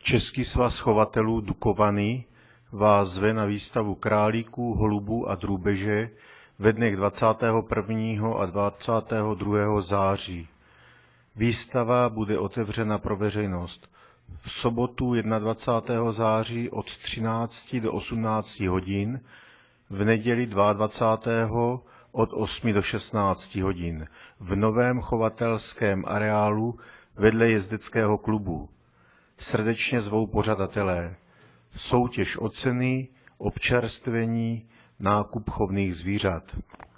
Český svaz chovatelů Dukovany vás zve na výstavu králíků, holubů a drůbeže ve dnech 21. a 22. září. Výstava bude otevřena pro veřejnost v sobotu 21. září od 13 do 18 hodin, v neděli 22. od 8 do 16 hodin v novém chovatelském areálu vedle jezdeckého klubu. Srdečně zvou pořadatelé. Soutěž o ceny, občerstvení, nákup chovných zvířat.